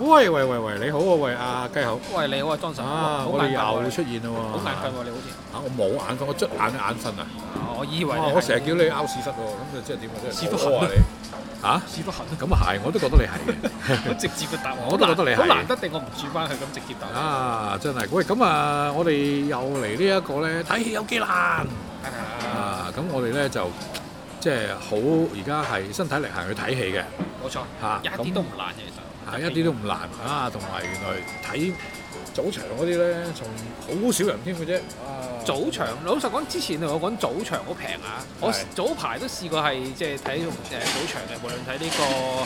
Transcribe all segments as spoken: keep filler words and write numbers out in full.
喂喂喂喂，你好啊，喂阿雞口。 喂，你好啊，莊神。 啊，我哋又出現啦喎。 好眼瞓喎，你好似。 啊，我冇眼瞓，我捽眼眼瞓啊。 我以為。 我成日叫你拗屎忽喎，咁就即係點啊？ 屎忽痕啊你。嚇？ 屎忽痕。 咁啊係，我都覺得你係嘅。 好直接嘅答案。 我都覺得你係。 好難得定我唔轉翻去咁直接答。 啊，真係。喂，咁啊，我哋又嚟呢一個咧，睇戲有幾難。啊，咁我哋咧就。即係好，而家係身體力行去睇戲嘅， 冇錯嚇， 一啲都唔難嘅，其實係一啲都唔難啊！同埋原來睇早場嗰啲咧，仲好少人添嘅啫。啊， 早場老實講，之前我講早場好平啊，我早排都試過係即係睇誒早場嘅，無論睇呢個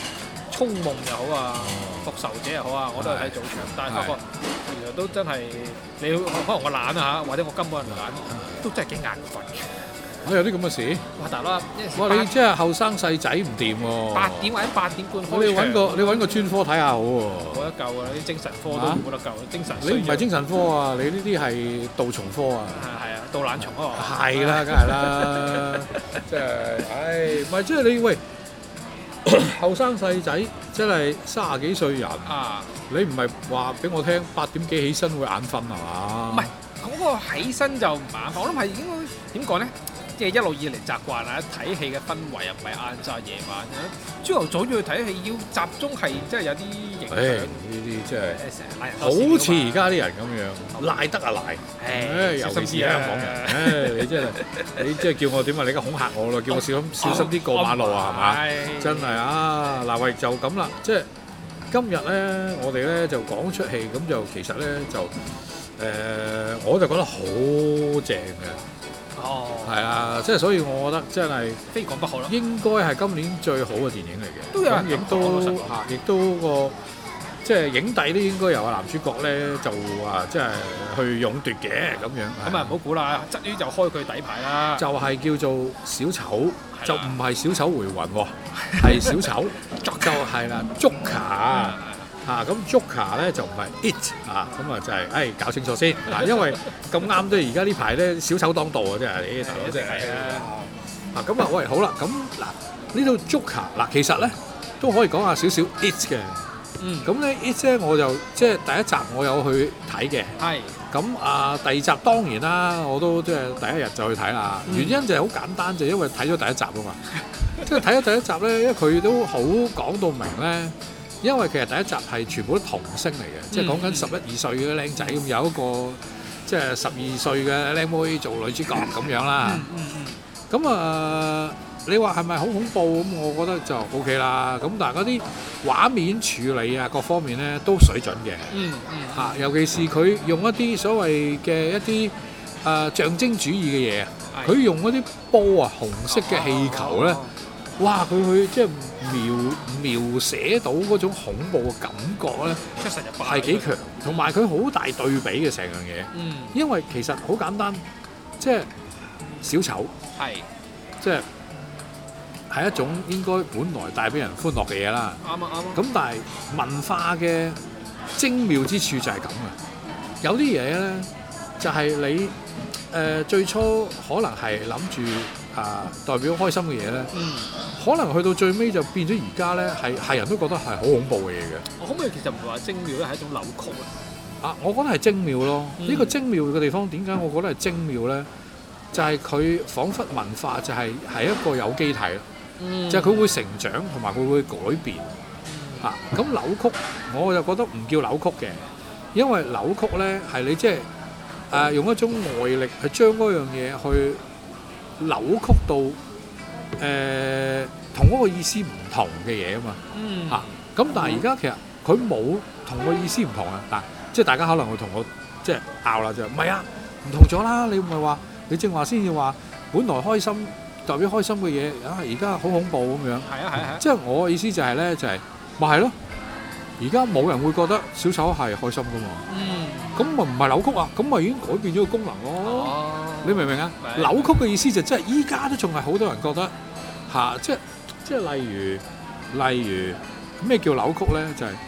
《衝夢》又好啊，《復仇者》又好啊，我都係睇早場，但係發覺原來都真係你可能我懶啊嚇，或者我根本唔懶，都真係幾眼瞓嘅。 我有啲咁嘅事。 哇！大佬， 哇！你即係後生細仔唔掂喎。 八點或者八點半開場。 你揾個你揾個專科睇下好喎。 冇得救啊！啲精神科都冇得救，精神。 你唔係精神科啊？你呢啲係杜蟲科啊？ 係係啊，杜懶蟲啊！ 係啦，梗係啦。即係，唉，唔係即係你喂後生細仔，真係三十幾歲人啊！你唔係話俾我聽八點幾起身會眼瞓係嘛？ 唔係嗰個起身就唔眼瞓，我諗係應該點講咧？即係一路以嚟習慣啊，睇戲嘅氛圍又唔係晏晝夜晚嘅，朝頭早要去睇戲要集中係真係有啲影響。 呢啲真係好似而家啲人咁樣賴得啊賴，誒尤其是香港人，誒你真係你即係叫我點啊？你而家恐嚇我咯，叫我小心小心啲過馬路啊，係嘛？真係啊！嗱喂，就咁啦，即係今日咧，我哋咧就講出戲，咁就其實咧就誒，我就覺得好正嘅。哦，係啊，即係所以我覺得真係非講不可咯。應該係今年最好嘅電影嚟嘅。 都有人亦都嚇，亦都個即係影帝都應該由啊男主角咧就啊即係去勇奪嘅咁樣。 咁啊唔好估啦，質於就開佢底牌啦。 就係叫做小丑，就唔係小丑回魂喎，係小丑，就係啦 ，Joker。啊，咁 Joker 咧就唔係 It 啊，咁啊就係、是，誒、哎、搞清楚先嗱，因為咁啱都而家呢排咧小丑當道啊，真係你大佬真係啊，咁啊喂好啦，咁嗱呢度 Joker 嗱其實咧都可以講下少少 It 嘅，嗯，咁咧 It 咧我就即係第一集我有去睇嘅，係，咁啊第二集當然啦，我都即係第一日就去睇啦，嗯、原因就係好簡單，就係、因為睇咗第一集啊嘛，即係睇咗第一集咧，因為佢都好講到明咧。因為其實第一集係全部都童星嚟嘅，嗯、即係講緊十一二歲嘅僆仔咁，有一個即係十二歲嘅僆妹做女主角咁樣啦。咁啊、嗯嗯呃，你話係咪好恐怖咁？我覺得就 O K 啦。咁但係嗰啲畫面處理啊，各方面咧都水準嘅。嗯嗯。嚇，尤其是佢用一啲所謂嘅一啲誒、呃、象徵主義嘅嘢，佢、嗯、用嗰啲波啊，紅色嘅氣球咧。哦哦哇！佢去即係描描寫到嗰種恐怖嘅感覺咧，係幾強，同埋佢好大對比嘅成樣嘢。嗯，因為其實好簡單，即係小丑，係即係係一種應該本來帶俾人歡樂嘅嘢啦。啱啊啱啊！咁但係文化嘅精妙之處就係咁嘅，有啲嘢咧就係、是、你誒、呃、最初可能係諗住。啊，代表開心嘅嘢咧，嗯、可能去到最尾就變咗而家咧，係係人都覺得係好恐怖嘅嘢嘅。 我可唔可以其實唔係話精妙咧，係一種扭曲啊？ 啊，我覺得係精妙咯。呢、嗯、個精妙嘅地方點解我覺得係精妙咧？就係、是、佢彷彿文化就係、是、係一個有機體咯，嗯、就係佢會成長同埋佢會改變。嚇、嗯，咁、啊、扭曲我就覺得唔叫扭曲嘅，因為扭曲咧係你即係誒用一種外力去將嗰樣嘢去。扭曲到誒同嗰個意思唔同嘅嘢啊嘛，嚇咁、嗯啊、但係而家其實佢冇同個意思唔同啊嗱，即係大家可能會同我即係拗啦就唔係啊，唔同咗啦，你唔係話你正話先至話本來開心代表開心嘅嘢啊，而家好恐怖咁樣，係啊係啊，即係我嘅意思就係、是、咧就係咪係咯？而家冇人會覺得小丑係開心噶嘛，咁咪唔係扭曲啊？咁咪已經改變咗個功能咯。哦你明唔明啊？扭曲嘅意思就即係依家都仲係好多人覺得嚇、啊，即係即係例如例如咩叫扭曲咧？就係、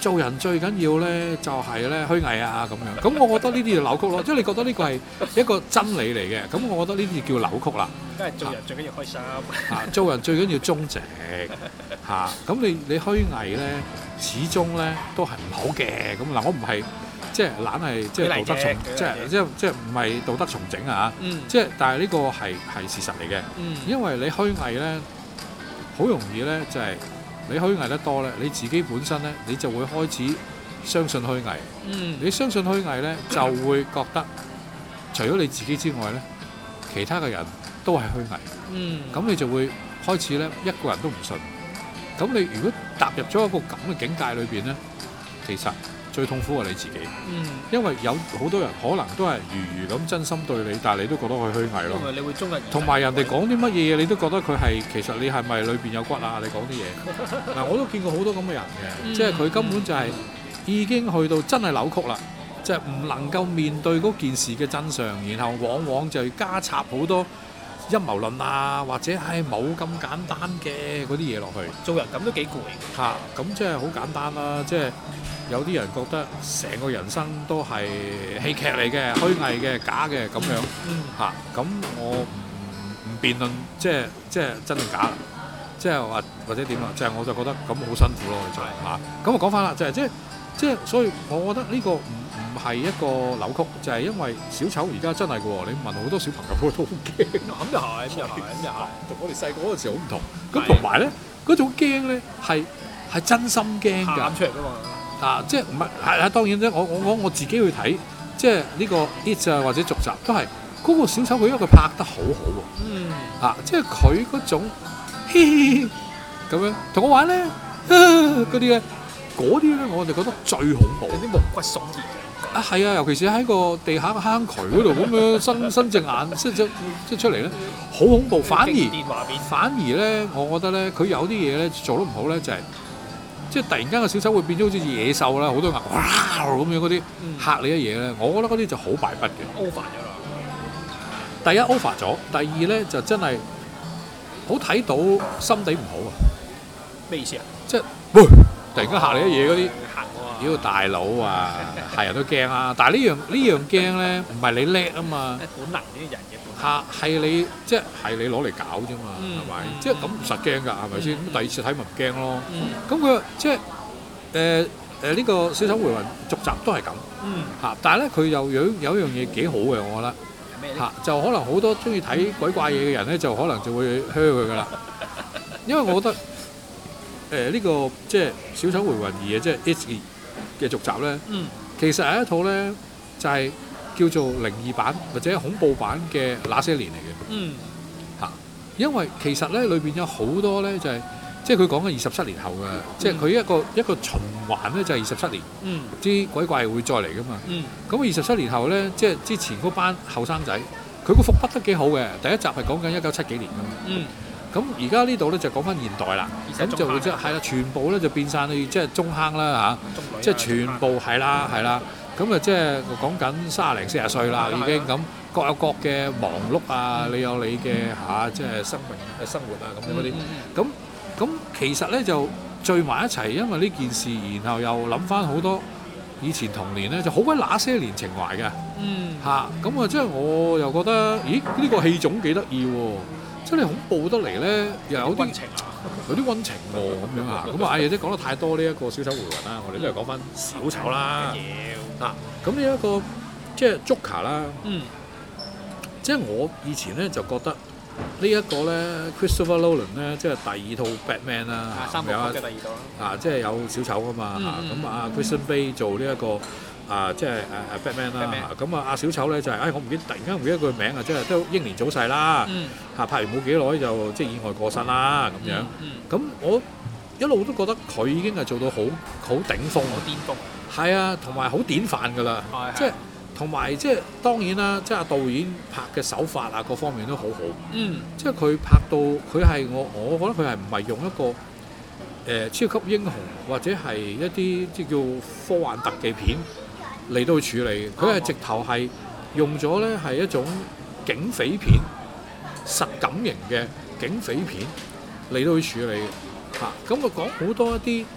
做人最緊要咧就係咧虛偽啊咁樣。咁我覺得呢啲就扭曲咯，即係你覺得呢個係一個真理嚟嘅，咁我覺得呢啲叫扭曲啦。 梗係做人最緊要開心。 嚇，做人最緊要忠直嚇。咁你你虛偽咧，始終咧都係唔好嘅。咁嗱，我唔係即係懶係即係道德重，即係即係即係唔係道德重整啊嚇。即係但係呢個係係事實嚟嘅。因為你虛偽咧，好容易咧就係你虛偽得多咧，你自己本身咧你就會開始相信虛偽。你相信虛偽咧，就會覺得除咗你自己之外咧，其他嘅人都係虛偽。嗯，咁你就會開始咧，一個人都唔信。咁你如果踏入咗一個咁嘅境界裏邊咧，其實最痛苦係你自己。嗯，因為有好多人可能都係如如咁真心對你，但係你都覺得佢虛偽咯。因為你會中人。同埋人哋講啲乜嘢，你都覺得佢係其實你係咪裏邊有骨啊？你講啲嘢嗱，我都見過好多咁嘅人嘅，嗯、即係佢根本就係已經去到真係扭曲啦，即係唔能夠面對嗰件事嘅真相，然後往往就加插好多陰謀論啊，或者係冇咁簡單嘅嗰啲嘢落去。做人咁都幾攰嚇，咁即係好簡單啦。即係有啲人覺得成個人生都係戲劇嚟嘅、虛偽嘅、假嘅咁樣嚇。咁、嗯嗯、我唔唔辯論，即係即係真定假，即係或或者點啊？即係我就覺得咁好辛苦咯，就嚇。咁我講翻啦，就係即係即係，所以我覺得呢個唔唔係一個扭曲，就係、是、因為小丑而家真係嘅喎。你問好多小朋友都好驚，咁又係，咁又係，咁又係，同我哋細個嗰陣時好唔同。咁同埋咧，嗰種驚咧係係真心驚㗎，喊出嚟㗎嘛。啊，即係唔係係啊？當然啫，我我講我自己去睇，即係呢個 It 啊或者續集都係嗰、那個小丑，佢因為佢拍得好好喎。嗯。啊，即係佢嗰種嘻嘻咁樣同我玩咧，嗰啲咧。嗰啲咧，我就覺得最恐怖。有啲毛骨悚然嘅。啊，係啊，尤其是喺個地下坑渠嗰度咁樣伸伸隻眼，即即即出嚟咧，好恐怖。反而反而咧，我覺得咧，佢有啲嘢咧做得唔好咧，就係、是、即係突然間個小丑會變咗好似野獸啦，好多牙哇咁樣嗰啲嚇你嘅嘢咧，我覺得嗰啲就好敗筆嘅。over 咗啦。第一 over 咗，第二咧就真係好睇到心地唔好啊。咩意思啊？即係喂。突然間嚇你啲嘢嗰啲，妖大佬啊，係人都驚啊！但係呢樣呢樣驚咧，唔係你叻啊嘛，本能啲人嘅嚇係你即係係你攞嚟搞啫嘛，係咪？即係咁唔實驚㗎，係咪先？咁第二次睇咪唔驚咯。咁佢即係誒誒呢個小丑回魂續集都係咁嚇，但係咧佢又有有一樣嘢幾好嘅，我覺得嚇就可能好多中意睇鬼怪嘢嘅人咧，就可能就會噓佢㗎啦，因為我覺得。誒呢、呃這個即係小丑回魂二嘅即係 It 嘅續集咧，嗯、其實係一套咧就係、是、叫做靈異版或者恐怖版嘅那些年嚟嘅，嚇、嗯啊，因為其實咧裏邊有好多咧就係、是、即係佢講緊二十七年後嘅，嗯、即係佢一個一個循環咧就係二十七年，啲、嗯、鬼怪會再嚟噶嘛，咁二十七年後咧即係之前嗰班後生仔，佢個伏筆得幾好嘅，第一集係講緊一九七幾年噶嘛。嗯咁而家呢度咧就講翻現代啦，咁就會即係啦，全部咧就變晒去即係中坑啦嚇，即係全部係啦係啦，咁啊即係講緊三十零四十歲啦已經，咁各有各嘅忙碌啊，你有你嘅嚇即係生命嘅生活啊咁樣嗰啲，咁咁其實咧就聚埋一齊，因為呢件事，然後又諗翻好多以前童年咧就好鬼那些年情懷嘅，嚇咁啊即係我又覺得，咦呢個戲種幾得意喎！真係恐怖得嚟咧，又有啲溫情啊，有啲溫情喎咁樣啊，咁啊，哎呀，即係講得太多呢一個小丑回魂啦，我哋都係講翻小丑啦。嗱，咁呢一個即係 Joker 啦，嗯，即係我以前咧就覺得呢一個咧 Christopher Nolan 咧，即係第二套 Batman 啦，三部曲嘅第二套啦，啊，即係有小丑噶嘛嚇，咁啊 Christian Bale 做呢一個。啊，即係誒誒 Batman 啦，咁啊阿小丑咧就係、是，哎我唔記得，突然間唔記得佢名啊，即係都英年早逝啦，嚇、嗯、拍完冇幾耐就即係意外過身啦咁樣，咁、嗯嗯、我一路都覺得佢已經係做到好好頂峰，好巔峰，係啊，同埋好典範㗎啦，嗯、即係同埋即係當然啦，即係阿導演拍嘅手法啊各方面都好好，嗯、即係佢拍到佢係我我覺得佢係唔係用一個誒、呃、超級英雄或者係一啲即係叫科幻特技片。嚟到去處理，佢係直頭係用咗咧係一種警匪片、實感型嘅警匪片嚟到去處理嚇。咁啊講好多一啲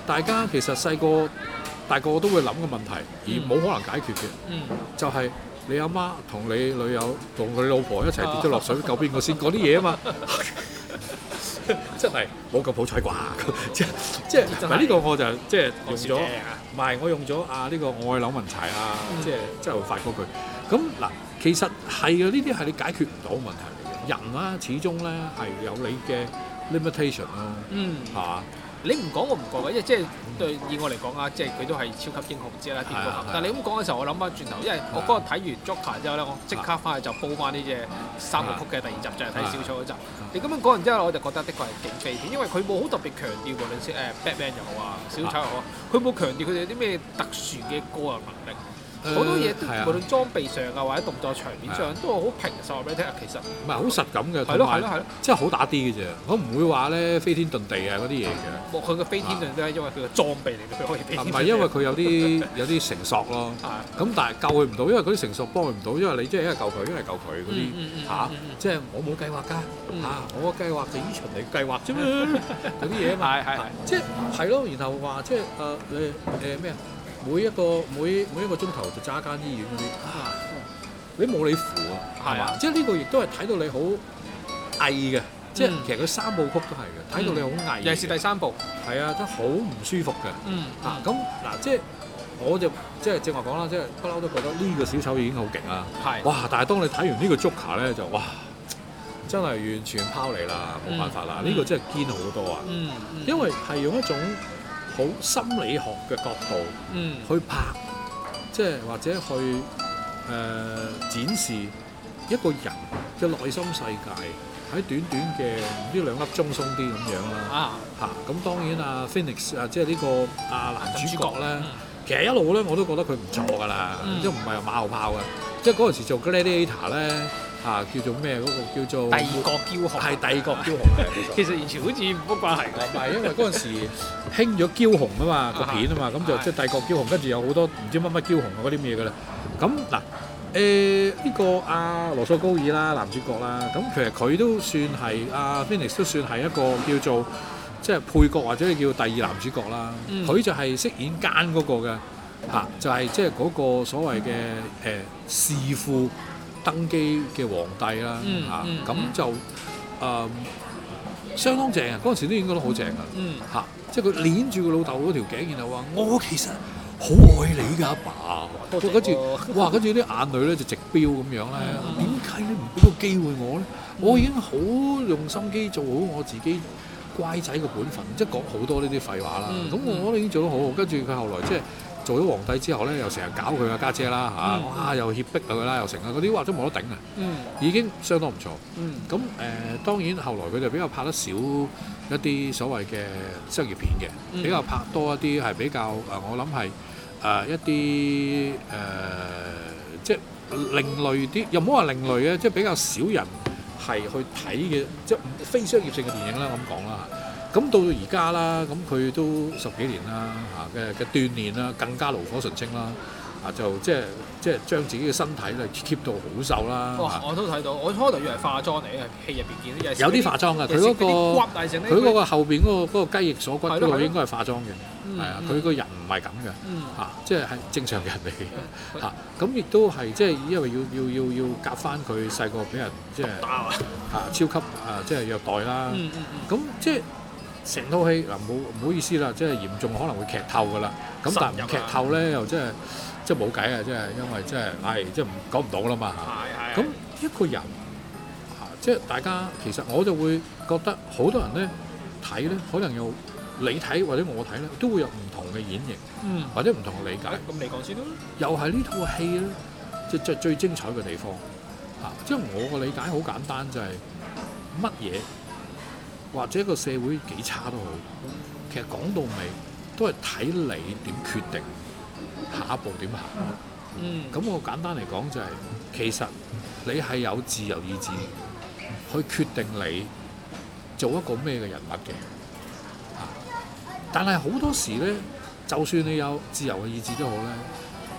大家其實細個大個都會諗嘅問題，而冇可能解決嘅， 嗯， 就係你阿媽同你女友同佢老婆一齊跌咗落水，救邊個先？嗰啲嘢啊嘛，真係冇咁好彩啩！即即係唔係呢個我就即係用咗，唔係我用咗啊呢個愛柳文柴啊，即係即係發嗰句。咁嗱，其實係嘅，呢啲係你解決唔到問題嚟嘅。人啦，始終咧係有你嘅 limitation 咯， 嗯， 係嘛？ 你唔講我唔覺嘅，因為即係對以我嚟講啊，即係佢都係超級英雄之一啦，蝙蝠俠。但係你咁講嘅時候，我諗翻轉頭，因為我嗰日睇完 Joker 之後咧，我即刻翻去就煲翻呢隻三部曲嘅第二集，就係睇小丑嗰集。你咁樣講完之後，我就覺得的確係警匪片，因為佢冇好特別強調無論誒 Batman 又好啊，小丑又好，佢冇強調佢哋有啲咩特殊嘅個人能力。好多嘢都無論裝備上啊，或者動作場面上都係好平實話俾你聽。其實唔係好實感嘅， 係咯係咯係咯， 即係好打啲嘅啫。我唔會話咧飛天遁地啊嗰啲嘢嘅。 佢嘅飛天遁地都係因為佢嘅裝備嚟嘅，佢可以飛天遁地。 唔係因為佢有啲有啲繩索咯。咁但係救佢唔到，因為嗰啲繩索幫佢唔到，因為你即係一係救佢，一係救佢嗰啲嚇。即係我冇計劃㗎嚇，我個計劃就依循你計劃啫嘛。嗰啲嘢啊嘛。 係係係。即係係咯，然後話即係誒誒誒咩啊？每一個每每一個鐘頭就揸間醫院嗰啲，啊、你冇你符啊，係嘛？即係呢個亦都係睇到你好翳嘅，嗯、即係其實佢三部曲都係嘅，睇到你好翳。尤其是第三部，係啊，都好唔舒服嘅。嗯，啊咁嗱，即係我就即係正話講啦，即係不嬲都覺得呢個小丑已經好勁啦。係是。哇！但係當你睇完呢個 Joker 咧，就哇，真係完全拋離啦，冇辦法啦。呢、嗯、個真係堅好多啊。嗯嗯、因為係用一種好心理學嘅角度、嗯、去拍，即係或者去誒、呃、展示一個人嘅內心世界喺短短嘅唔知兩粒鐘鬆啲咁樣啦。啊嚇！咁、啊、當然啊 Phoenix 啊，即係呢個啊男主角咧，嗯、其實一路咧我都覺得佢唔錯㗎啦，嗯、即係唔係馬後炮嘅。即係嗰陣時做 Gladiator 咧。啊，叫做咩？嗰、那個叫做帝國驕雄， 係帝國驕雄嘅。 其實完全好似冇關係㗎。 唔係，因為嗰陣時興咗驕雄啊嘛，個片啊嘛，咁就即係帝國驕雄，跟住有好多唔知乜乜驕雄啊嗰啲咩㗎啦。咁嗱，誒呢個阿羅素高爾啦，男主角啦，咁其實佢都算係阿 Phoenix 都算係一個叫做即係配角或者叫第二男主角啦。佢、嗯、就係飾演奸嗰個嘅，嚇、啊、就係即係嗰個所謂嘅誒弑父登基嘅皇帝啦，嚇咁、嗯嗯啊、就誒、呃、相當正啊！嗰陣時都應該都好正噶，嚇、嗯啊！即係佢攆住個老豆嗰條頸，然後話：我其實好愛你㗎，阿爸。跟住哇，跟住啲眼淚咧就直飆咁樣咧。點解你唔俾個機會我咧？嗯、我已經好用心機做好我自己乖仔嘅本分，即係講好多呢啲廢話啦。咁、嗯、我覺得已經做得好好。跟住佢後來即係做咗皇帝之後咧，又成日搞佢嘅家姐啦嚇，哇、嗯啊、又脅迫佢啦，又成啊嗰啲話都冇得頂啊，嗯、已經相當唔錯。咁誒、嗯呃、當然後來佢就比較拍得少一啲所謂嘅商業片嘅，嗯、比較拍多一啲係比較誒、呃、我諗係誒一啲誒、呃、即係另類啲，又唔好話另類嘅，即係比較少人係去睇嘅，即係非商業性嘅電影啦咁講啦。咁到到而家啦，咁佢都十幾年啦嚇嘅嘅鍛鍊啦，更加爐火純青啦，啊就即係即係將自己嘅身體咧 keep 到好瘦啦。哇！ 我都睇到，我初頭以為化妝嚟嘅，戲入邊見到有啲化妝嘅，佢嗰個佢嗰個後邊嗰個嗰個雞翼鎖骨嗰度應該係化妝嘅，係啊，佢個人唔係咁嘅，嚇，即係係正常人嚟嘅嚇。咁亦都係即係因為要要要要夾翻佢細個俾人即係嚇超級啊即係虐待啦，咁即係。成套戲嗱冇唔好意思啦，即係嚴重可能會劇透㗎啦。咁但係唔劇透咧，又即係即係冇計啊！即係因為即係係即係唔講唔到啦嘛。係係。咁一個人啊，即係大家其實我就會覺得好多人咧睇咧，可能有你睇或者我睇咧，都會有唔同嘅演繹，嗯、或者唔同嘅理解。咁你講先啦。又係呢套戲咧，即係最最精彩嘅地方啊！即係我個理解好簡單，就係乜嘢？或者個社會幾差都好，其實講到尾都係睇你點決定下一步點行。嗯，咁我簡單嚟講就係、是，其實你係有自由意志去決定你做一個咩嘅人物嘅。但係好多時咧，就算你有自由嘅意志都好咧，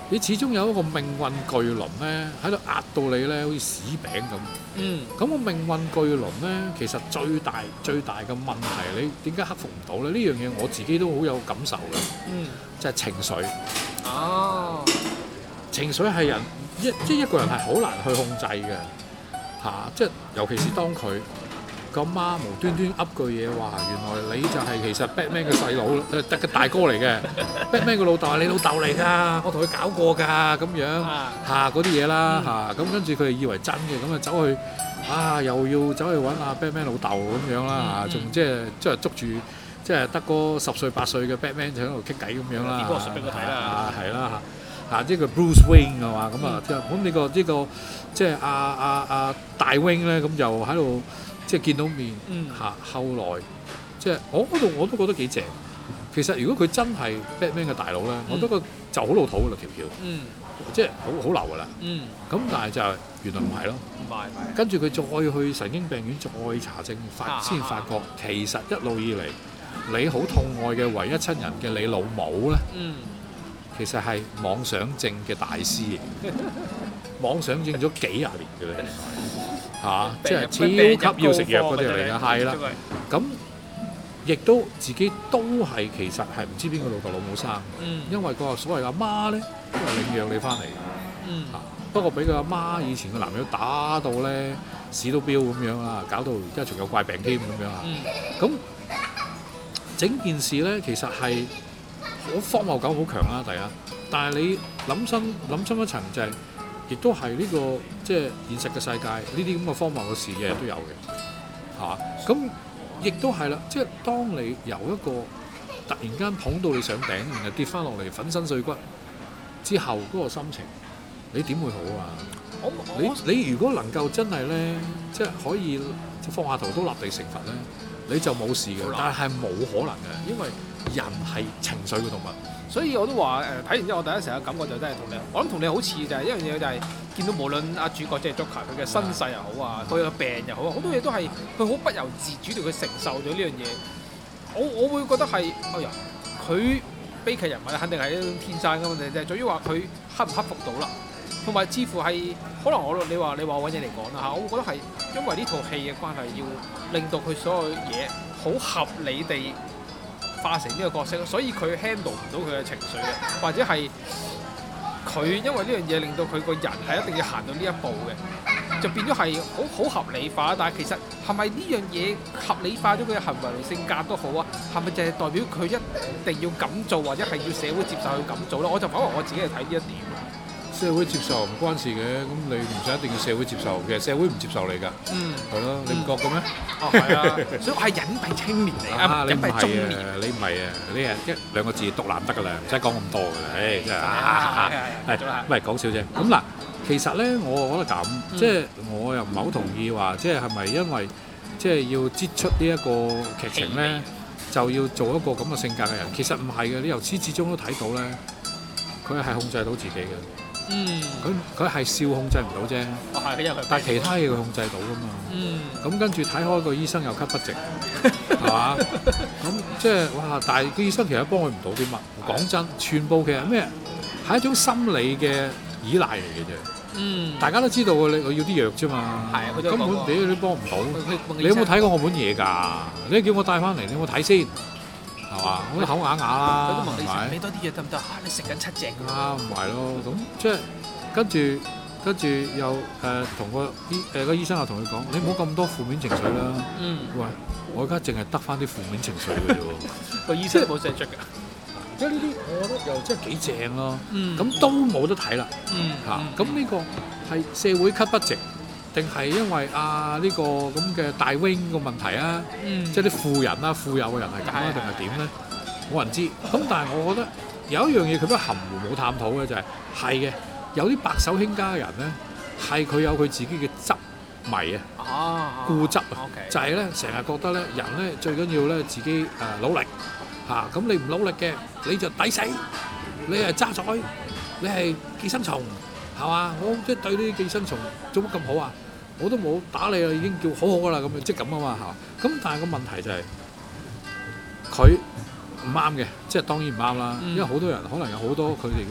你始終有一個命運巨輪咧喺度壓到你咧，好似屎餅咁。 嗯。 咁個命運巨輪咧，其實最大最大嘅問題，你點解克服唔到咧？呢樣嘢我自己都好有感受嘅。 嗯。 就係情緒。 哦。 情緒係人一即係一個人係好難去控制嘅嚇、啊，即係尤其是當佢個媽無端端噏句嘢話，原來你就係其實 Batman 嘅細佬，誒得嘅大哥嚟嘅，Batman 嘅老豆係你老豆嚟㗎，我同佢搞過㗎咁樣嚇嗰啲嘢啦嚇，咁跟住佢哋以為真嘅，咁啊走去啊又要走去揾阿 Batman 老豆咁樣啦嚇，仲即係即係捉住即係得個十歲八歲嘅 Batman 就喺度傾偈咁樣啦， 點個術俾佢睇啦， 係啦嚇。嚇，即係個 Bruce Wayne 係嘛，咁啊，咁呢個呢個即係阿阿阿大 Wayne 咧，咁又喺度即係見到面嚇。後來即係我嗰度我都覺得幾正。其實如果佢真係 Batman 嘅大佬咧，我都覺得就好老土㗎啦條橋，即係好好流㗎啦。咁但係就原來唔係咯， 唔係唔係。跟住佢再去神經病院再查證，發先發覺其實一路以嚟你好痛愛嘅唯一親人嘅你老母咧。其實係妄想症嘅大師嚟嘅，妄想症咗幾廿年嘅咧，嚇，即係超級要食藥嗰啲嚟嘅，係啦。咁亦都自己都係其實係唔知邊個老豆老母生，因為個所謂阿媽咧都係領養你翻嚟嘅，嚇。不過俾佢阿媽以前個男友打到咧屎都飆咁樣啦，搞到而家仲有怪病添咁樣啊。咁整件事咧其實係。我荒謬感好強啦，第一，但係你諗深諗深一層就係、是，亦都係呢、這個即係現實嘅世界，呢啲咁嘅荒謬嘅事日日都有嘅，嚇。咁亦都係啦，即係當你由一個突然間捧到你上頂，然後跌翻落嚟粉身碎骨之後嗰個心情，你點會好啊？我我你你如果能夠真係咧，即係可以放下屠刀立地成佛咧，你就冇事嘅，但係冇可能嘅，因為人係情緒嘅動物， 所以我都話誒睇完之後，我第一時間感覺就真係同你，我諗同你好似就係一樣嘢，就係見到無論阿主角即係 Joker 佢嘅身世又好啊，佢嘅病又好啊，好多嘢都係佢好不由自主地去承受咗呢樣嘢。我我會覺得係，哎呀，佢悲劇人物肯定係一種天生嘅問題，就係在於話佢克唔克服到啦，同埋似乎係可能我你話你話揾嘢嚟講啦嚇，我會覺得係因為呢套戲嘅關係，要令到佢所有嘢好合理地化成呢個角色，所以佢 handle 唔到佢嘅情緒嘅，或者係佢因為呢樣嘢令到佢個人係一定要行到呢一步嘅，就變咗係好好合理化。但係其實係咪呢樣嘢合理化咗佢嘅行為同性格都好啊？係咪就係代表佢一定要咁做，或者係要社會接受佢咁做咧？我就反為我自己係睇呢一點。 社會接受唔關事嘅，咁你唔使一定要社會接受嘅，社會唔接受你㗎，嗯，係咯，你唔覺嘅咩？ 哦，係啊，所以我係隱蔽青年嚟啊，隱蔽中年。 你唔係啊，你係一兩個字獨男得㗎啦，唔使講咁多㗎啦，誒真係啊，係唔係講笑啫？咁嗱，其實咧，我覺得咁，即係我又唔係好同意話，即係係咪因為即係要擠出呢一個劇情咧，就要做一個咁嘅性格嘅人？其實唔係嘅，你由始至終都睇到咧，佢係控制到自己嘅。嗯，佢佢係笑控制唔到啫， 哦係，因為但係其他嘢佢控制到噶嘛。嗯，咁跟住睇開個醫生又咳不直，係嘛？咁即係哇！但係個醫生其實幫佢唔到啲乜。講真，全部其實咩係一種心理嘅依賴嚟嘅啫。嗯，大家都知道你我要啲藥啫嘛。係啊，根本你都幫唔到。你有冇睇過我本嘢㗎？你叫我帶翻嚟，你有冇睇先？係嘛？我都口啞啞啦，係咪？ 俾多啲嘢得唔得？嚇！你食緊七隻㗎嘛？唔係咯，咁即係跟住跟住又誒同個醫誒個醫生又同佢講：你唔好咁多負面情緒啦。嗯。喂，我而家淨係得翻啲負面情緒嘅啫喎。 個醫生冇寫出㗎。 即係呢啲，我覺得又真係幾正咯。嗯。咁都冇得睇啦。嗯。嚇！咁呢個係社會級不值，定係因為啊呢個咁嘅大 wing 個問題啊？嗯。即係啲富人啊、富有嘅人係咁啊，定係點咧？冇人知，咁但係我覺得有一樣嘢佢都含糊冇探討嘅就係係嘅，有啲白手興家嘅人咧，係佢有佢自己嘅執迷啊，固執啊，就係咧成日覺得咧人咧最緊要咧自己誒努力嚇，咁你唔努力嘅你就抵死，你係渣仔，你係寄生蟲係嘛？我即係對呢啲寄生蟲做乜咁好啊？我都冇打你啦，已經叫好好噶啦咁樣，即係咁啊嘛嚇。咁但係個問題就係佢唔啱嘅，即係當然唔啱啦。嗯、因為好多人可能有好多佢哋嘅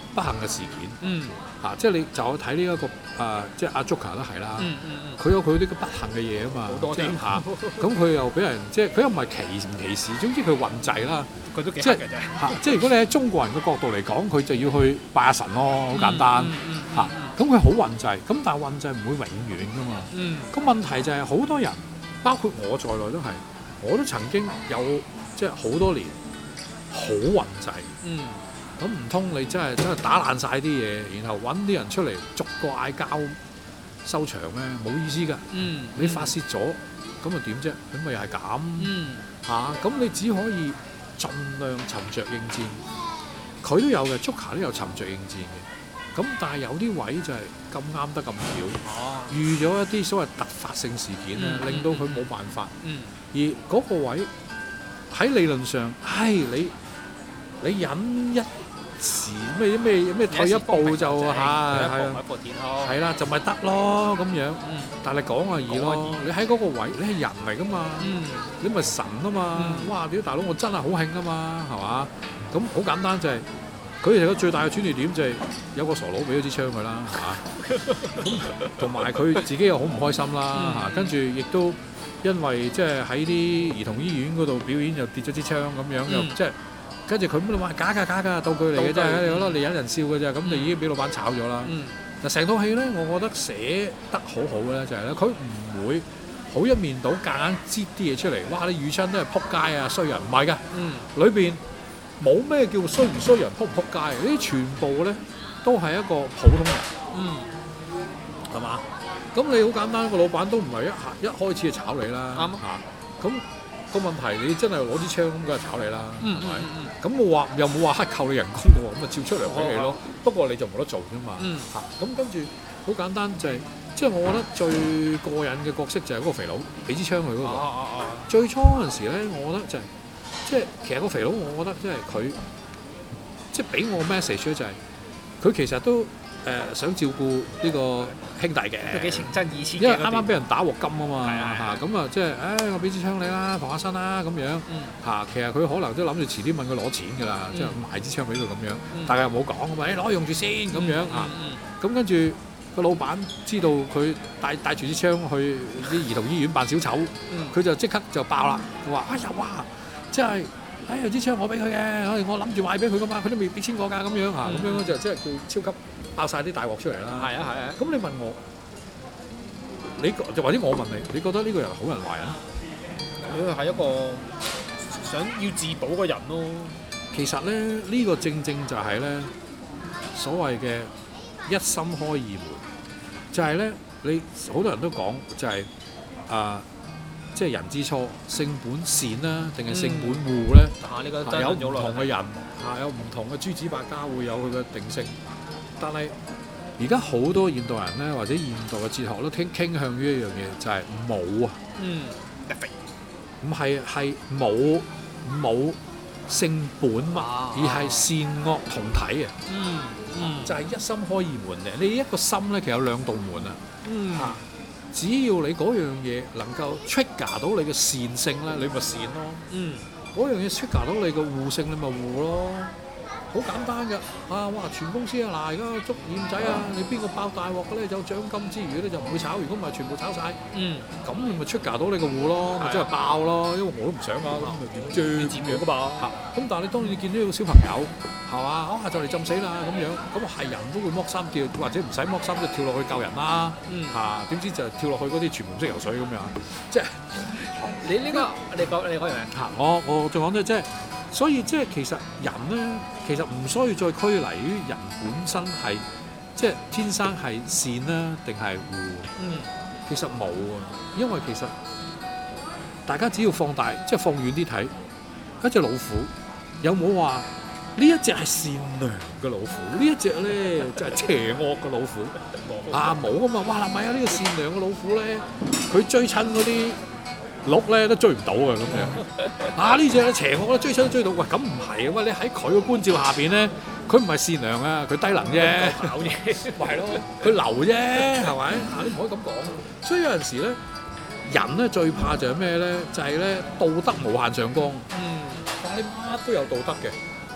不幸嘅事件。 嗯嚇、即係你就睇呢一個誒、呃，即係阿 Joker 都係啦。 嗯嗯嗯， 佢有佢啲嘅不幸嘅嘢啊嘛， 好多添即係嚇，咁佢又俾人即係佢又唔係歧唔歧視，總之佢運滯啦。 佢都幾即係黑嘅啫。 嚇，即係如果你喺中國人嘅角度嚟講，佢就要去拜下神咯，好簡單嗯嗯嗯嚇。咁佢好運滯，咁但係運滯唔會永遠噶嘛。 嗯個問題就係好多人，包括我在內都係，我都曾經有即係好多年好運滯。 嗯咁唔通你真係真係打爛晒啲嘢，然後揾啲人出嚟逐個嗌交收場咩？冇意思㗎。 嗯， 你發泄咗，咁又點啫？咁咪又係咁嗯嚇。咁、你只可以盡量沉着應戰。佢都有嘅 ，Joker 都有沉着應戰嘅。咁但係有啲位就係咁啱得咁巧， 哦遇咗一啲所謂突發性事件咧， 嗯令到佢冇辦法。 嗯而嗰個位喺理論上，唉，你你忍一時咩咩咩退一步就係係啊， 一步田咯。 係啦，就咪得咯咁樣。 嗯但係你講啊易咯，你喺嗰個位，你係人嚟噶嘛， 嗯你咪神啊嘛。 嗯哇！屌大佬，我真係好興啊嘛，係嘛？咁好簡單就係佢哋個最大嘅轉捩點就係有個傻佬俾咗支槍佢啦嚇，咁同埋佢自己又好唔開心啦嚇，跟住亦都因為即係喺啲兒童醫院嗰度表演又跌咗支槍咁樣，又嗯即係跟住佢咁話假㗎假㗎道具嚟嘅啫， 道具你覺得你引人笑嘅啫，咁就已經俾老闆炒咗啦。 嗯嗱，成套戲咧，我覺得寫得好好嘅咧，就係咧，佢唔會好一面倒夾硬擠啲嘢出嚟。哇！你遇親都係撲街啊，衰人唔係㗎， 嗯裏邊冇咩叫衰唔衰人，撲唔撲街，呢啲全部咧都係一個普通人， 嗯係嘛？咁你好簡單，個老闆都唔係一下一開始就炒你啦， 啱啊嚇。咁個問題你真係攞支槍咁，梗係炒你啦，係嗯咪？ 嗯咁我話又冇話克扣你人工嘅喎，咁咪照出糧俾你咯。不過你就冇得做啫嘛。 嗯嚇咁跟住好簡單就係、即係我覺得最過癮嘅角色就係嗰個肥佬俾支槍佢嗰個。 哦哦哦， 最初嗰陣時咧，我覺得就係、即係其實個肥佬，我覺得即係佢即係俾我 message 咧就係、佢其實都誒、呃、想照顧呢個兄弟嘅。 都幾情真意切嘅。 因為啱啱俾人打鑊金啊嘛， 係啊係啊嚇咁啊，即係，誒我俾支槍你啦，防下身啦咁樣嗯嚇。其實佢可能都諗住遲啲問佢攞錢㗎啦， 嗯即係賣支槍俾佢咁樣， 嗯但係又冇講啊嘛，你攞用住先咁樣嚇。 嗯咁跟住個老闆知道佢帶帶住支槍去啲兒童醫院扮小丑， 嗯佢就即刻就爆啦。佢話：哎呀哇，即係哎呀支槍我俾佢嘅，哎我諗住賣俾佢㗎嘛，佢都未俾錢我㗎咁樣嚇，咁樣就即係佢超級爆晒啲大鑊出嚟啦。 係啊係啊。 咁你問我？你就或者我問你，你覺得呢個人好人壞人？ 佢係一個想要自保嘅人咯。 其實咧，呢、呢個正正就係咧所謂嘅一心開二門，就係、係、咧你好多人都講就係、啊，即係人之初性本善啦，定係性本惡咧？ 啊，呢個啊有唔真係咗同嘅人，啊有唔同嘅諸子百家會有佢嘅定性，但係而家好多現代人咧，或者現代嘅哲學都傾傾向於一樣嘢，就係冇啊。 嗯， 唔係係冇冇性本物， 啊而係善惡同體啊！ 嗯嗯就係一心開二門嘅。你一個心咧，其實有兩道門啊！ 嗯啊，只要你嗰樣嘢能夠 trigger 到你嘅善性咧，你咪善咯； 嗯嗰樣嘢 trigger 到你嘅惡性，你咪惡咯。好簡單㗎，啊哇！全公司啊，嗱而家捉驗仔啊，你邊個爆大鑊嘅咧，有獎金之餘咧就唔會炒，如果唔係全部炒晒。 嗯， 咁你咪出價到你個戶咯，咪真係爆咯，因為我都唔想啊，咁咪點啫自養㗎嘛。 嚇，咁但係你當然你見到個小朋友係嘛，啊就嚟浸死啦咁樣，咁係人都會剝衫跳，或者唔使剝衫就跳落去救人啦嗯， 嚇，點知就跳落去嗰啲全部唔識游水咁樣，即係你呢個你講你講樣咩？ 嚇我我仲講咧，即係所以即係其實人咧，其實唔需要再拘泥於人本身係即係天生係善啦定係惡。 嗯其實冇啊，因為其實大家只要放大，即係放遠啲睇，一隻老虎有冇話呢一隻係善良嘅老虎，呢一隻咧就係邪惡嘅老虎啊？冇啊嘛！哇！唔係啊，呢個善良嘅老虎咧，佢追親嗰啲鹿咧都追唔到啊咁樣啊！呢隻邪惡咧追親都追到，喂咁唔係啊！喂，你喺佢嘅觀照下邊咧，佢唔係善良啊，佢低能啫。 搞嘢， 咪係咯，佢流啫，係咪？啊，你唔可以咁講。所以有陣時咧，人咧最怕就係咩咧？就係咧道德無限上綱。 嗯但係你乜都有道德嘅，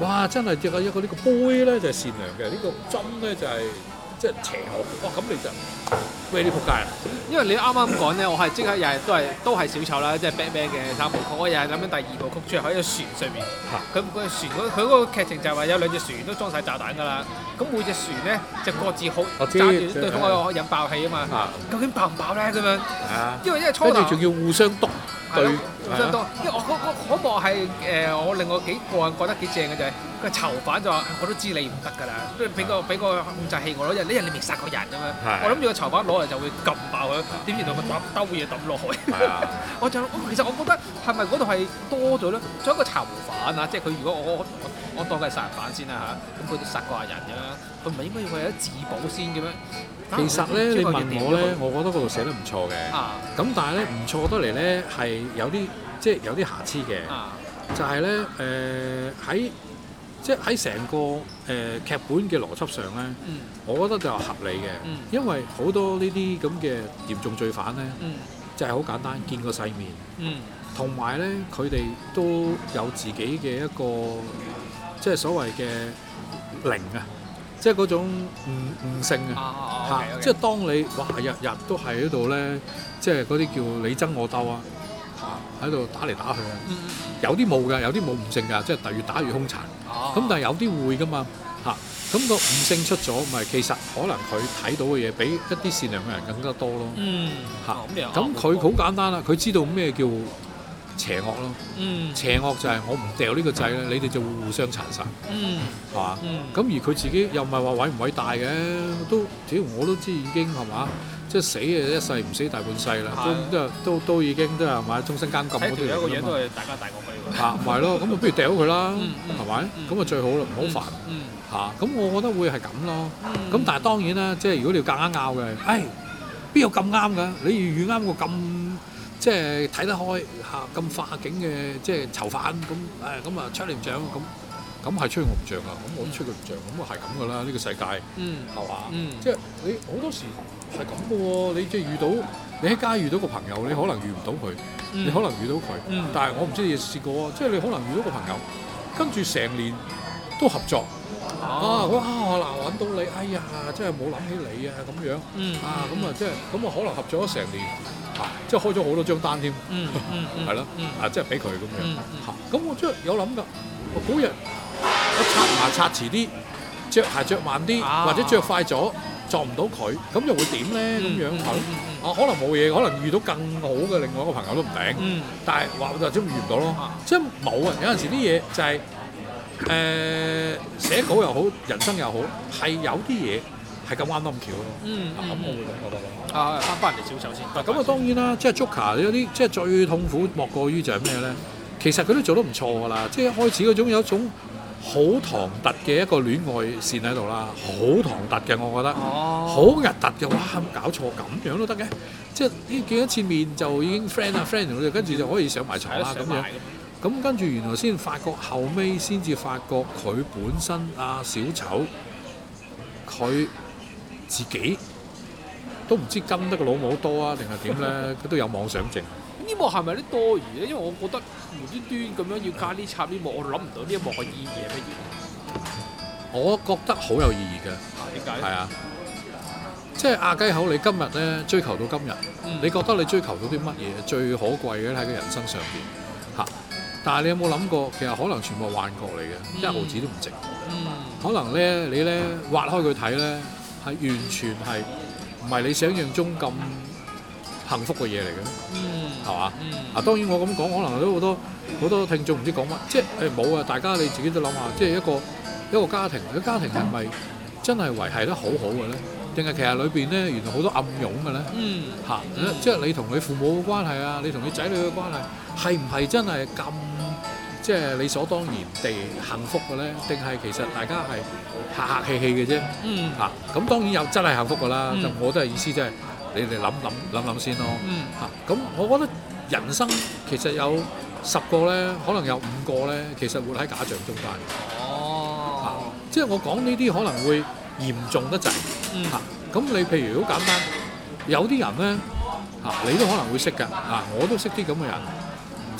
哇！真係一個一個呢個杯咧就係善良嘅，呢、這個針咧就係、是、即係邪惡。哇！咁你就喂你仆街啦！ 因為你啱啱咁講咧，我係即刻又係都係都係小丑啦，即係 Batman 嘅三部曲。我又係諗緊第二部曲，出嚟喺個船上面。佢個船嗰佢嗰個劇情就係話有兩隻船都裝晒炸彈㗎啦。咁每隻船咧就各自好揸住對方個引爆器啊嘛。究竟爆唔爆咧？咁樣。係啊。因為因為初頭跟住仲要互相篤對。 互相篤。因為我嗰嗰嗰幕係誒我令我幾過癮，覺得幾正嘅就係個囚犯就話：我都知你唔得㗎啦，都俾個俾個控制器我攞，人呢人你未殺過人咁樣。我諗住個囚犯攞嚟就會撳爆佢，點知同佢抌兜嘢抌落去。我就其實我覺得係咪嗰度係多咗咧？仲有一個囚犯啊，即係佢如果我我我當佢係殺人犯先啦嚇，咁佢都殺過人㗎啦，佢唔係應該要為咗自保先嘅咩？ 其實咧，你問我咧，我覺得嗰度寫得唔錯嘅。啊。咁但係咧，唔錯得嚟咧係有啲即係有啲瑕疵嘅。啊。就係咧誒喺即係喺成個誒、呃、劇本嘅邏輯上咧，嗯、我覺得就係合理嘅，嗯、因為好多呢啲咁嘅嚴重罪犯咧，嗯、就係好簡單，見過世面，同埋咧佢哋都有自己嘅一個即係所謂嘅靈啊，即係嗰種悟悟性啊，嚇！即係當你哇日日都係喺度咧，即係嗰啲叫你爭我鬥啊！喺度打嚟打去啊！嗯、有啲冇㗎，有啲冇悟性㗎，即係越打越兇殘。咁、哦、但係有啲會㗎嘛嚇。咁、啊、個悟性出咗，咪其實可能佢睇到嘅嘢比一啲善良嘅人更加多咯。嚇咁佢好簡單啦，佢知道咩叫邪惡咯。嗯、邪惡就係我唔掉呢個掣咧，你哋就會互相殘殺。係嘛？咁而佢自己又唔係話偉唔偉大嘅，都屌我都知已經係嘛？即係死嘅一世唔死大半世啦，都都都都已經都係買終身監禁嗰啲嚟㗎嘛。睇條友個樣都係大家大過佢喎。嚇，唔係咯，咁啊不如掉佢啦，係咪？咁啊最好啦，唔好煩。嚇，咁我覺得會係咁咯。咁但係當然啦，即係如果你要夾硬拗嘅，誒邊有咁啱㗎？你遇啱個咁即係睇得開嚇咁化境嘅即係囚犯咁誒咁啊出嚟唔獎咁。咁係吹我唔脹啊！咁我都吹佢唔脹，咁啊係咁噶啦！呢個世界係嘛？即係你好多時係咁嘅喎。你即係遇到你喺街遇到個朋友，你可能遇唔到佢，你可能遇到佢，但係我唔知你試過啊！即係你可能遇到個朋友，跟住成年都合作啊！佢啊嗱揾到你，哎呀，真係冇諗起你啊咁樣啊咁啊，即係咁啊，可能合作咗成年啊，即係開咗好多張單添，係咯啊，即係俾佢咁樣嚇。咁我真係有諗㗎，我嗰日。我刷牙刷遲啲，着鞋着慢啲，啊、或者着快咗撞唔到佢，咁又會點咧？咁、嗯、樣係咯，嗯嗯、啊可能冇嘢，可能遇到更好嘅另外一個朋友都唔定，嗯、但係話就真遇唔到咯，啊、即係冇啊！有陣時啲嘢就係、是、誒、呃、寫稿又好，人生又好，係有啲嘢係咁啱得咁巧咯。嗯，咁我會咁覺得咯。啊，翻返嚟小丑先。嗱，咁啊當然啦，即係 Joker 有啲即係最痛苦莫過於就係咩咧？其實佢都做得唔錯㗎啦，即係一開始嗰種有一種好唐突嘅一個戀愛線喺度啦，好唐突嘅我覺得，好核突嘅，哇！搞錯咁樣都得嘅，即係呢見一次面就已經 friend 啊 friend 同跟住就可以上埋床啦咁樣。咁跟住原來先發覺後尾先至發覺佢本身啊小丑，佢自己都唔知跟得個老母多啊定係點咧，佢都有妄想症。呢幕係咪有啲多餘咧？因為我覺得無端端咁樣要加呢插呢幕，我諗唔到呢一幕嘅意義係乜嘢。我覺得好有意義嘅。啊，點解咧？係啊，即係阿雞口，你今日咧追求到今日，嗯、你覺得你追求到啲乜嘢最可貴嘅喺個人生上邊嚇？但係你有冇諗過，其實可能全部係幻覺嚟嘅，嗯、一毫子都唔值。嗯、可能咧，你咧挖開佢睇咧，係完全係唔係你想象中咁幸福嘅嘢嚟嘅，係嘛？啊，當然我咁講，可能都好多好多聽眾唔知講乜，即係誒冇啊！大家你自己都諗下，即係一個一個家庭，個家庭係咪真係維係得好好嘅咧？定係其實裏邊咧原來好多暗湧嘅咧？嚇，即係你同你父母嘅關係啊，你同你仔女嘅關係係唔係真係咁即係理所當然地幸福嘅咧？定係其實大家係客客氣氣嘅啫？嚇，咁當然有真係幸福㗎啦，就我都係意思即係。你哋諗諗諗諗先咯嚇，咁、嗯啊、我覺得人生其實有十個咧，可能有五個咧，其實活喺假象中間。哦，啊、即係我講呢啲可能會嚴重得滯嚇。咁、嗯啊、你譬如好簡單，有啲人咧嚇、啊，你都可能會識㗎啊，我都識啲咁嘅人，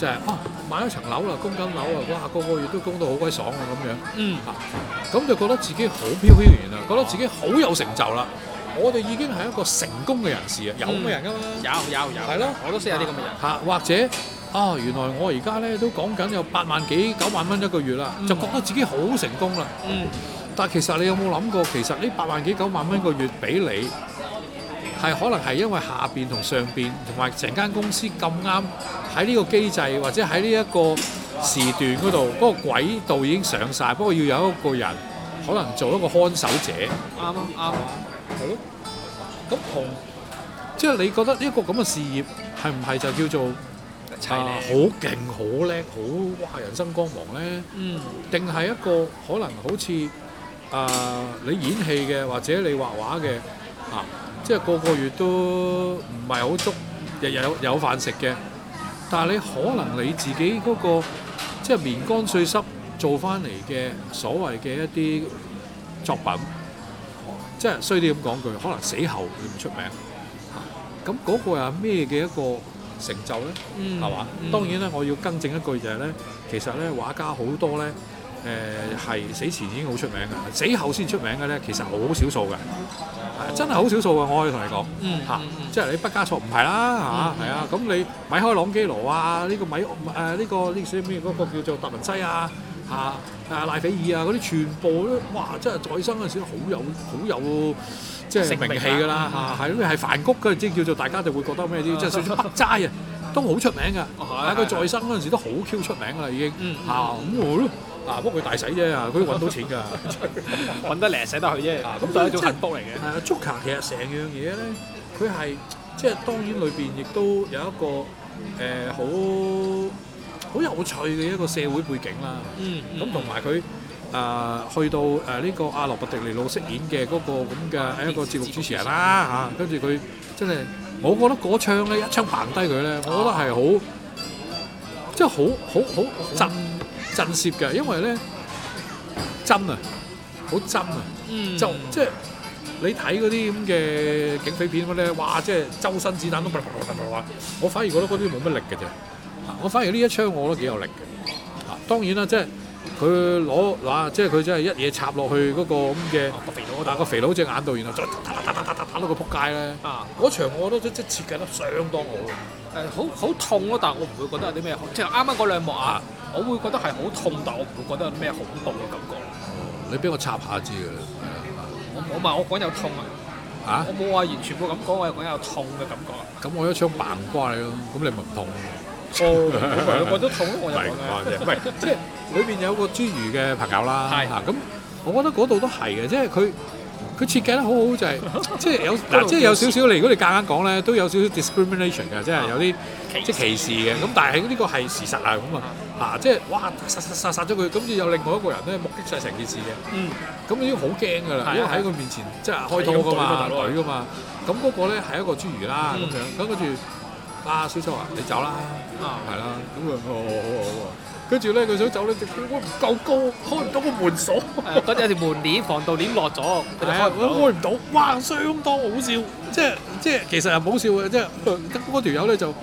就係、啊買咗層樓啦，供緊樓啊，哇個個月都供到好鬼爽啊咁樣。 嗯啊，咁就覺得自己好飄飄然啦，覺得自己好有成就啦。我哋已經係一個成功嘅人士啊，有咁嘅人噶嘛？ 有有有， 係咯， 我都識有啲咁嘅人。 嚇，或者啊，原來我而家咧都講緊有八萬幾九萬蚊一個月啦， 嗯就覺得自己好成功啦。 嗯， 但係其實你有冇諗過，其實呢八萬幾九萬蚊一個月俾你，係可能係因為下邊同上邊同埋成間公司咁啱喺呢個機制或者喺呢一個時段嗰度，嗰、嗰個軌道已經上晒，不過要有一個人可能做一個看守者。 啱啊啱啊， 係咯。咁同即係你覺得呢一個咁嘅事業係唔係就叫做齊啊好勁、好叻、好哇人生光芒咧？ 嗯， 定係一個可能好似啊、呃、你演戲嘅或者你畫畫嘅啊，即係個個月都唔係好足，日日有有飯食嘅，但係你可能你自己嗰、個即係棉乾碎濕做翻嚟嘅所謂嘅一啲作品，即係衰啲咁講句，可能死後你唔出名，咁、嗰個又係咩嘅一個成就咧？ 嗯係嘛？ 嗯當然咧，我要更正一句就係咧，其實咧畫家好多咧，誒、係死前已經好出名嘅，死後先出名嘅咧，其實好少數嘅，係真係好少數嘅，我可以同你講。 嗯嚇、 嗯嗯即係你畢加索唔係啦嚇，係啊，咁你米開朗基羅啊，呢、個米誒呢、個呢個咩嗰個叫做達文西啊嚇誒賴斐爾啊嗰啲全部都哇，真係在生嗰陣時好有好有即係名氣㗎啦嚇，係咁係梵谷嗰陣即係叫做大家就會覺得咩啲，即係甚至北齋啊都好出名㗎，但係佢在生嗰陣時都好 Q 出名㗎啦已經嗯嚇，咁我咯啊不過佢大使啫啊，佢揾到錢㗎。 揾得嚟使得去啫， 啊咁就係一種幸福嚟嘅。 係啊，Joker 其實成樣嘢咧，佢係即係當然裏邊亦都有一個誒好好有趣嘅一個社會背景啦。 嗯， 咁同埋佢誒去到誒呢個阿羅伯迪尼路飾演嘅嗰個咁嘅一個節目主持人啦嚇，跟住佢真係，我覺得嗰槍咧一槍砰低佢咧，我覺得係好即係好好好震震懾嘅，因為咧真啊，好真啊！ 嗯就即係你睇嗰啲咁嘅警匪片嗰啲，哇！即係周身子彈都啪啪啪啪啪，我反而覺得嗰啲冇乜力嘅啫。啊我反而呢一槍我覺得幾有力嘅。啊，當然啦，即係佢攞嗱，即係佢真係一嘢插落去嗰個咁嘅個肥佬嗰打個肥佬隻眼度，然後再打打打打打打到佢撲街咧。 啊， 嗰場我覺得即係設計得相當好。 誒好好痛咯，但係我唔會覺得有啲咩，即係啱啱嗰兩幕啊，我會覺得係好痛，但我唔會覺得有啲咩恐怖嘅感覺。 你俾我插下知嘅。 我我唔係我講有痛啊， 啊我？冇話完全冇咁講，我係講有痛嘅感覺啊。 咁我一槍扮瓜你咯，咁你咪唔痛。 哦，我覺得痛咯，我就唔係講啩啫， 嘅。 唔係即係裏邊有個侏儒嘅朋友啦， 係嚇咁，我覺得嗰度都係嘅，即係佢佢設計得好好就係、即係有嗱，即係有少少你如果你夾硬講咧，都有少少 discrimination 嘅，即係有啲即係歧視嘅，咁但係呢個係事實啊咁啊嚇，即係哇殺殺殺殺咗佢，跟住有另外一個人咧目擊晒成件事嘅， 嗯， 咁已經好驚㗎啦， 係啊因為喺佢面前即係開拖㗎嘛， 係咁懟懟㗎嘛，咁嗰個咧係一個侏儒啦咁嗯樣，咁跟住啊小秋啊你走啦。 啊， 係啦，咁啊，好好好好啊！跟住咧，佢想走咧，隻我唔夠高，開唔到個門鎖。 誒嗰有條門鏈防盜鏈落咗，佢就係啊， 開唔到。 開唔到，哇！相當好笑，即係即係其實係唔好笑嘅，即係咁嗰條友咧就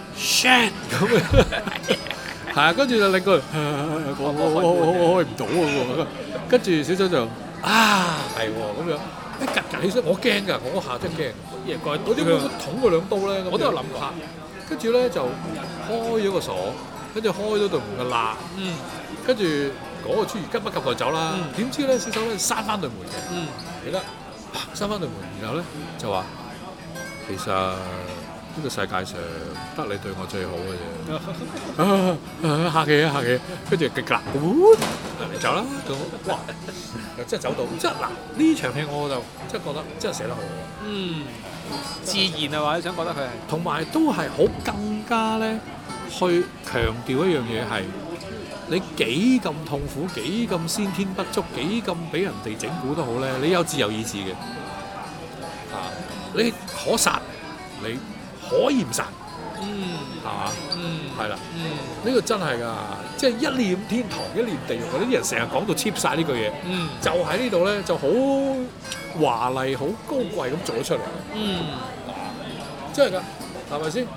shit 咁樣，係啊，跟住就令佢我我我我我開唔到喎，跟住小周就啊係喎咁樣，一趌趌起身，我驚㗎，我嗰下真係驚， 嘢蓋嗰啲咁捅佢兩刀咧， 我都有諗過。 跟住咧就開咗個鎖，跟住開咗道門嘅罅， 嗯跟住嗰個侏儒急不及待走啦。 嗯點知咧小手咧閂翻對門嘅， 嗯， 記得閂翻對門，然後咧就話其實呢個世界上得你對我最好嘅啫。啊啊客氣啊客氣，跟住極啦，你走啦咁，哇！又真係走到，即係嗱呢場戲我就真係覺得真係寫得好。 嗯，自然啊嘛，你想覺得佢係同埋都係好更加咧，去強調一樣嘢係你幾咁痛苦，幾咁先天不足，幾咁俾人哋整蠱都好咧，你有自由意志嘅。啊，你可殺，你可以唔殺， 嗯係嘛？ 嗯係啦， 嗯呢個真係㗎，即係一念天堂，一念地獄嗰啲人成日講到 cheap 晒呢句嘢， 嗯就喺呢度咧就好華麗、好高貴咁做咗出嚟。 嗯， 真係㗎，係咪先？啊，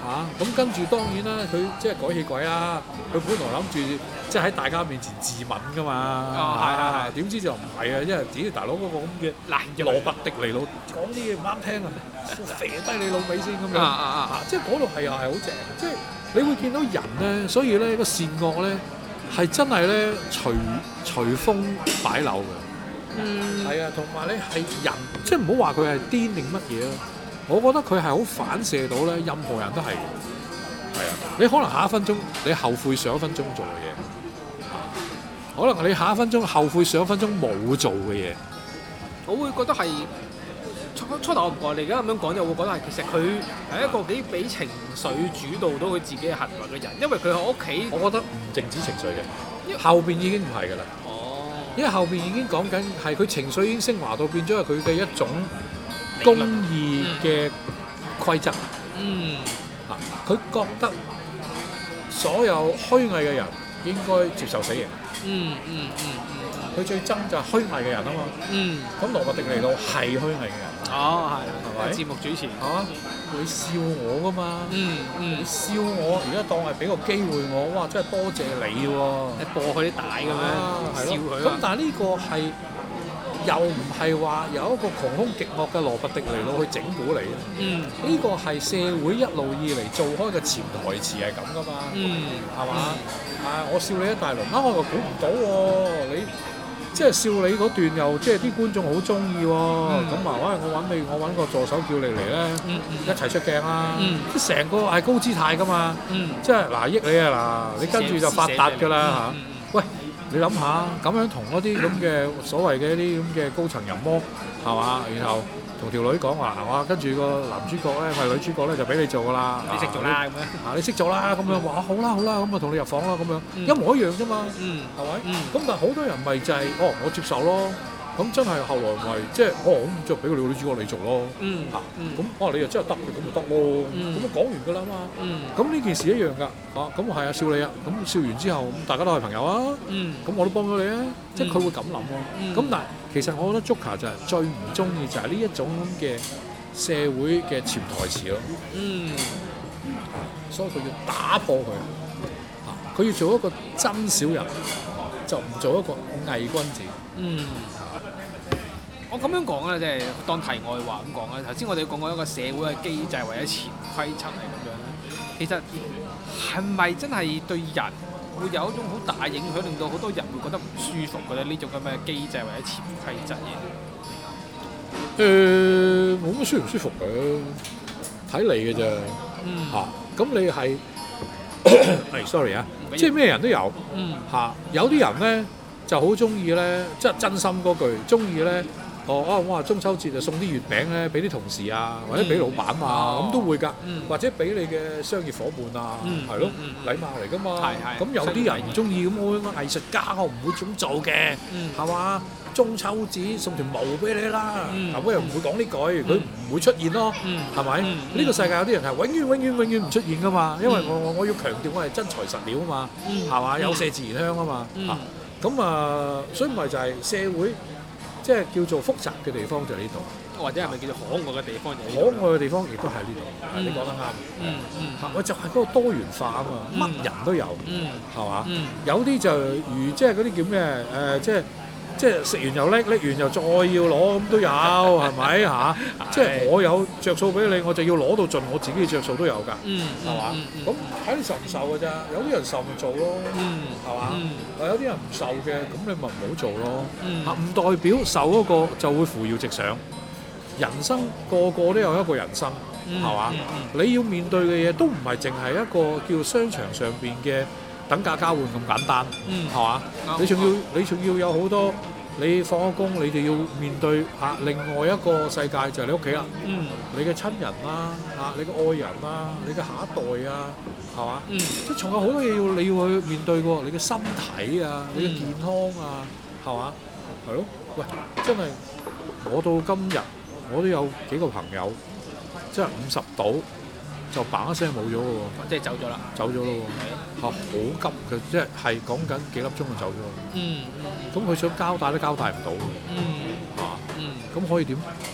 嚇，咁跟住當然啦，佢即係改氣鬼啦。佢本來諗住即係喺大家面前自刎噶嘛， 係係係點知就唔係啊！因為屌大佬嗰個咁嘅難羅伯迪尼路講啲嘢唔啱聽啊，肥低你老味先咁樣啊啊啊啊！即係嗰度係又係好正，即係你會見到人咧，所以咧個善惡咧係真係咧隨隨風擺柳嘅。 嗯， 係啊，同埋咧係人，即係唔好話佢係癲定乜嘢咯。我覺得佢係好反射到咧，任何人都係。係啊，你可能下一分鐘你後悔上一分鐘做嘅嘢，可能你下一分鐘後悔上一分鐘冇做嘅嘢。 我會覺得係初初頭我唔覺，你而家咁樣講就會覺得係其實佢係一個幾俾情緒主導到佢自己嘅行為嘅人，因為佢喺屋企， 我覺得唔淨止情緒嘅，後邊已經唔係㗎啦。 哦， 因為後邊已經講緊係佢情緒已經升華到變咗係佢嘅一種公義嘅規則。 嗯， 啊，佢覺得所有虛偽嘅人應該接受死刑。 嗯嗯嗯佢最憎就係虛偽嘅人啊嘛。 嗯， 咁羅伯迪尼路係虛偽嘅人。 哦係， 係咪節目主持嚇、啊，你笑我噶嘛？ 嗯嗯你，笑我，而家當係俾個機會我，哇！真係多謝你喎、 你播佢啲帶咁樣笑佢咁但係呢個係又唔係話有一個窮兇極惡嘅羅伯迪尼路去整蠱你啊？ 嗯呢個係社會一路以嚟做開嘅潛台詞係咁噶嘛？ 嗯， 係嘛？啊！我笑你一大輪，啊！我又估唔到喎，你即係笑你嗰段又即係啲觀眾好中意喎。咁啊，喂！我揾你，我揾個助手叫你嚟咧， 嗯嗯一齊出鏡啦。 嗯即係成個係高姿態噶嘛。 嗯， 即係嗱，益你啊嗱，你跟住就發達㗎啦嚇。 嗯喂，你諗下咁樣同嗰啲咁嘅所謂嘅一啲咁嘅高層淫魔係嘛？然後同條女講話，哇！跟住個男主角咧，係女主角咧就俾你做㗎啦。 你識做啦咁樣， 啊！你識做啦咁樣，話好啦好啦，咁啊同你入房啦咁樣， 嗯一模一樣啫嘛， 嗯係咪？ 嗯咁但係好多人咪就係哦，我接受咯。咁真係後來咪即係哦，咁就俾個女主角你做咯。 嗯嚇， 嗯咁哦你又真係得嘅，咁咪得咯。 嗯咁啊講完㗎啦嘛。 嗯咁呢件事一樣㗎。啊，咁係啊，笑你啊。咁笑完之後，咁大家都係朋友啊。 嗯咁我都幫咗你啊。即係佢會咁諗咯。 嗯咁但係其實我覺得 Joker 就係最唔中意就係呢一種咁嘅社會嘅潛台詞咯。 嗯所以佢要打破佢，啊！佢要做一個真小人，就唔做一個偽君子。 嗯。我咁樣講咧，即係當題外話咁講咧。頭先我哋講過一個社會嘅機制或者潛規則係咁樣咧。其實係咪真係對人會有一種好大影響，令到好多人會覺得唔舒服嘅咧？呢種咁嘅機制或者潛規則嘢？ 誒，冇乜舒唔舒服嘅，睇你嘅啫。 嗯。 嚇、咁你係係 sorry 啊， 唔緊要即係咩人都有嗯嚇、有啲人咧就好中意咧，即係真心嗰句，中意咧。哦啊！我話中秋節就送啲月餅咧，俾啲同事啊，或者俾老闆啊，咁、 哦都會㗎。 嗯或者俾你嘅商業伙伴啊， 嗯係咯、 嗯嗯禮貌嚟㗎嘛。 係係咁有啲人唔中意，咁我藝術家我唔會咁做嘅， 嗯係嘛？中秋節送條毛俾你啦， 嗯咁我又唔會講呢句，佢唔會出現咯， 嗯係咪？ 嗯呢個世界有啲人係永遠永遠永遠唔出現㗎嘛，因為嗯我我我要強調我係真材實料啊嘛， 嗯係嘛？ 嗯有麝自然香啊嘛， 嗯啊咁啊，所以咪就係社會即係叫做複雜嘅地方就係呢度。 或者係咪叫做可愛嘅地方就係呢可度啦愛嘅地方亦都喺呢度， 嗯你講得啱。 嗯嗯嚇，我就係嗰個多元化啊嘛， 嗯乜人都有， 嗯係嘛？ 嗯有啲就如即係嗰啲叫咩誒，即係即係食完又拎，拎完又再要攞咁都有，係咪嚇？即係我有着數俾你，我就要攞到盡，我自己嘅着數都有㗎， 嗯係嘛？咁睇你受唔受㗎咋？有啲人受咪做咯， 嗯係嘛？ 嗯有啲人唔受嘅，咁你咪唔好做咯。 嗯嚇，唔代表受嗰個就會扶搖直上。人生個個都有一個人生，係嘛？你要面對嘅嘢都唔係淨係一個叫商場上邊嘅等價交換咁簡單， 嗯係嘛？ 啱你仲要你仲要有好多，你放咗工，你哋要面對嚇另外一個世界就係你屋企啦， 嗯你嘅親人啦，嚇你嘅愛人啦，你嘅下一代啊，係嘛？ 嗯即係仲有好多嘢要你要去面對喎，你嘅身體啊，你嘅健康啊，係嘛？係咯，喂，真係我到今日。我都有幾個朋友，即係五十度就嘭一聲冇咗嘅喎， 即係走咗啦， 走咗咯喎，嚇好急嘅，即係係講緊幾粒鐘就走咗。 嗯咁佢想交代都交代唔到， 嗯嚇嗯咁可以點？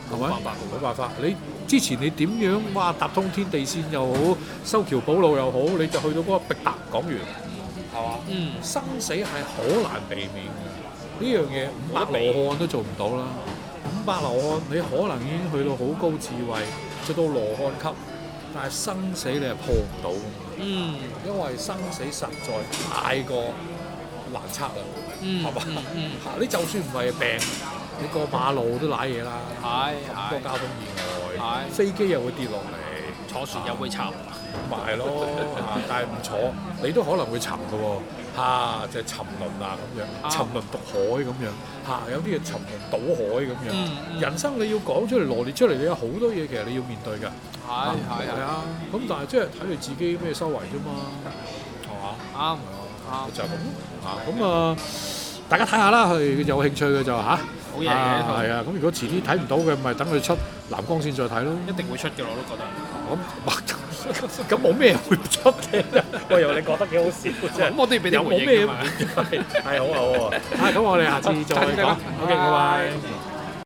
係咪？ 冇辦法冇辦法。你之前你點樣哇搭通天地線又好，修橋補路又好，你就去到嗰個逼白講完，係嘛？ 嗯， 生死係好難避免嘅。呢樣嘢五百羅漢都做唔到啦。五百羅漢你可能已經去到好高智慧，做到羅漢級，但係生死你係破唔到㗎嘛。 嗯， 因為生死實在太過難測啦， 嗯， 係嘛？ 嗯嗯， 嚇你就算唔係病，你過馬路都賴嘢啦， 係係咁多交通意外， 係飛機又會跌落嚟， 坐船又會沉， 咪係咯嚇，但係唔坐你都可能會沉嘅喎嚇，就係沉淪啊咁樣，沉淪毒海咁樣嚇，有啲嘢沉淪倒海咁樣。 嗯嗯人生你要講出嚟羅列出嚟，你有好多嘢其實你要面對㗎。 係係係係啊，咁但係即係睇你自己咩修為啫嘛，係嘛？ 啱啱就係咁啊，咁啊，大家睇下啦，佢有興趣嘅就嚇， 好嘢嘅啊係啊，咁如果遲啲睇唔到嘅，咪等佢出藍光線再睇咯。 一定會出嘅，我都覺得。 咁咁冇咩會出嘅，我以為你覺得幾好笑啫。 咁我都要俾啲回有冇咩應㗎嘛。 係好啊好啊，啊咁我哋下次再講。OK，拜拜。